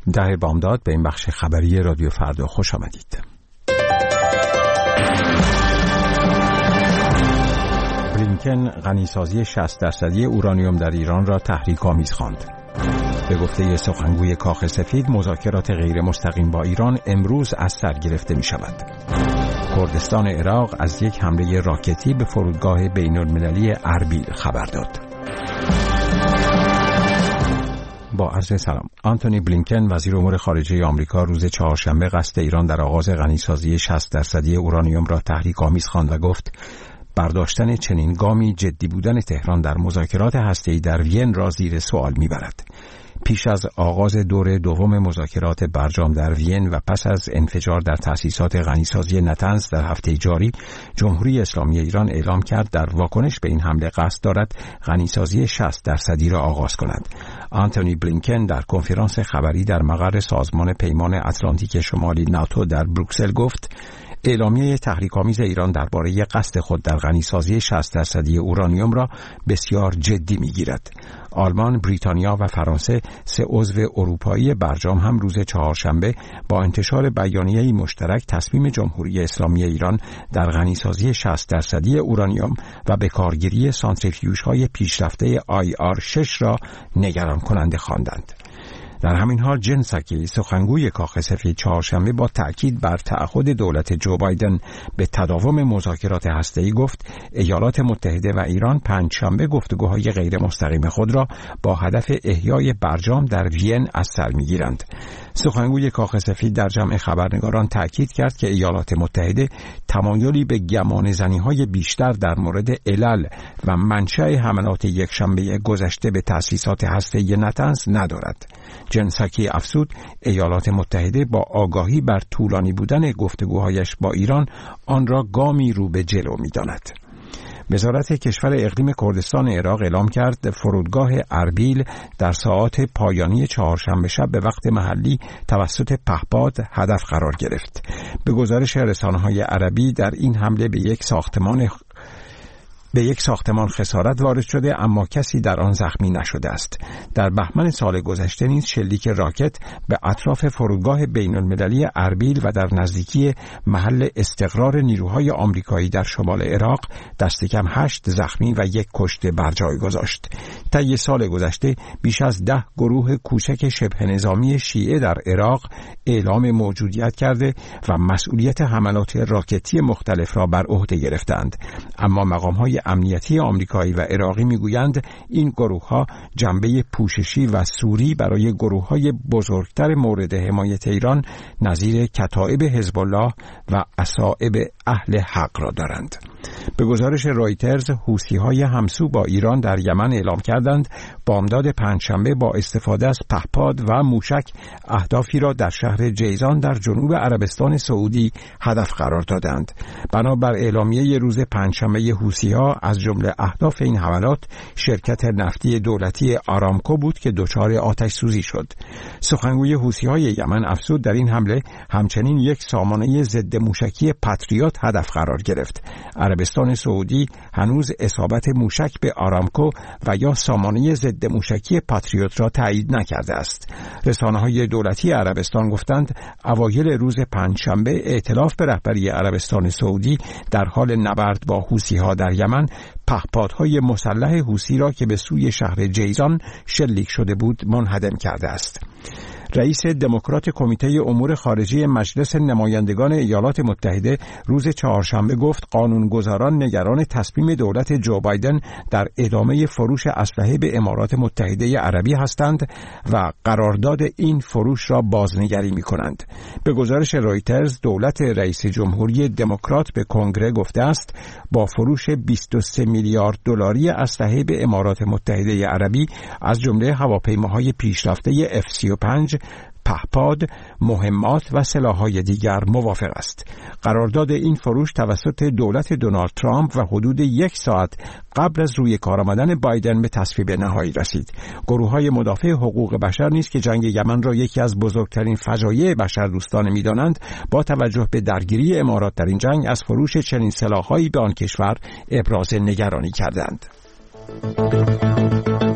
ده بامداد به این بخش خبری رادیو فردا خوش آمدید. بلینکن غنیسازی 60% اورانیوم در ایران را تحریک‌آمیز خواند. به گفته سخنگوی کاخ سفید، مذاکرات غیر مستقیم با ایران امروز از سر گرفته می شود. کردستان عراق از یک حمله راکتی به فرودگاه بین‌المللی اربیل خبر داد. با عرض سلام. آنتونی بلینکن وزیر امور خارجه آمریکا روز چهارشنبه قصد ایران در آغاز غنیسازی 60% اورانیوم را تحریک‌آمیز خواند و گفت برداشتن چنین گامی جدی بودن تهران در مذاکرات هسته‌ای در وین را زیر سوال می‌برد. پیش از آغاز دور دوم مذاکرات برجام در وین و پس از انفجار در تأسیسات غنیسازی نتنز در هفته جاری، جمهوری اسلامی ایران اعلام کرد در واکنش به این حمله قصد دارد غنیسازی 60% را آغاز کند. آنتونی بلینکن در کنفرانس خبری در مقر سازمان پیمان اتلانتیک شمالی ناتو در بروکسل گفت اعلامیه تحریک‌آمیز ایران درباره قصد خود در غنیسازی 60% اورانیوم را بسیار جدی می‌گیرد. آلمان، بریتانیا و فرانسه، 3 عضو اروپایی برجام هم روز چهارشنبه با انتشار بیانیه‌ای مشترک تصمیم جمهوری اسلامی ایران در غنیسازی 60% اورانیوم و به کارگیری سانتریفیوژهای پیشرفته IR6 را نگران کننده خواندند. در همین حال جن ساکی سخنگوی کاخ سفید چهارشنبه با تأکید بر تعهد دولت جو بایدن به تداوم مذاکرات هسته‌ای گفت ایالات متحده و ایران پنجشنبه گفتگوهای غیر مستقیم خود را با هدف احیای برجام در وین از سر می‌گیرند. سخنگوی کاخ سفید در جمع خبرنگاران تأکید کرد که ایالات متحده تمایلی به گمانه‌زنی‌های بیشتر در مورد علل و منشأ حملات یکشنبه گذشته به تأسیسات هسته‌ای نتنز ندارد. جن ساکی افزود ایالات متحده با آگاهی بر طولانی بودن گفتگوهایش با ایران آن را گامی رو به جلو می‌داند. وزارت کشور اقلیم کردستان عراق اعلام کرد فرودگاه اربیل در ساعات پایانی چهارشنبه شب به وقت محلی توسط پهپاد هدف قرار گرفت. به گزارش رسانه‌های عربی در این حمله به یک ساختمان خسارت وارد شده اما کسی در آن زخمی نشده است. در بهمن سال گذشته نیز شلیک راکت به اطراف فرودگاه بین‌المللی اربیل و در نزدیکی محل استقرار نیروهای آمریکایی در شمال عراق دست کم 8 زخمی و 1 کشته بر جای گذاشت. طی سال گذشته بیش از 10 گروه کوچک شبه نظامی شیعه در عراق اعلام موجودیت کرده و مسئولیت حملات راکتی مختلف را بر عهده گرفتند. اما مقام‌های امنیتی آمریکایی و عراقی میگویند این گروه‌ها جنبه پوششی و سوری برای گروه‌های بزرگتر مورد حمایت ایران نظیر کتائب حزب الله و عصائب اهل حق را دارند. به گزارش رایترز، حوثی‌های همسو با ایران در یمن اعلام کردند بامداد پنجشنبه با استفاده از پهپاد و موشک اهدافی را در شهر جیزان در جنوب عربستان سعودی هدف قرار دادند. بنابر اعلامیه روز پنجشنبه حوثی‌ها از جمله اهداف این حملات شرکت نفتی دولتی آرامکو بود که دچار آتش سوزی شد. سخنگوی حوثی‌های یمن افزود در این حمله همچنین یک سامانه ضد موشکی پاتریوت هدف قرار گرفت. عربستان سعودی هنوز اصابت موشک به آرامکو و یا سامانه ضد موشکی پاتریوت را تایید نکرده است. رسانه‌های دولتی عربستان گفتند اوایل روز پنجشنبه ائتلاف به رهبری عربستان سعودی در حال نبرد با حوثی‌ها در یمن پهپادهای مسلح حوثی را که به سوی شهر جیزان شلیک شده بود منهدم کرده است. رئیس دموکرات کمیته امور خارجه مجلس نمایندگان ایالات متحده روز چهارشنبه گفت قانونگذاران نگران تصمیم دولت جو بایدن در ادامه فروش اسلحه به امارات متحده عربی هستند و قرارداد این فروش را بازنگری می‌کنند. به گزارش رایترز دولت رئیس جمهوری دموکرات به کنگره گفته است با فروش 23 میلیارد دلاری اسلحه به امارات متحده عربی از جمله هواپیماهای پیشرفته F-35 پهپاد، مهمات و سلاح‌های دیگر موافق است. قرارداد این فروش توسط دولت دونالد ترامپ و حدود 1 ساعت قبل از روی کار آمدن بایدن به تصویب نهایی رسید. گروه‌های مدافع حقوق بشر نیز که جنگ یمن را یکی از بزرگترین فجایع بشردوستانه می‌دانند، با توجه به درگیری امارات در این جنگ از فروش چنین سلاح‌هایی به آن کشور ابراز نگرانی کردند.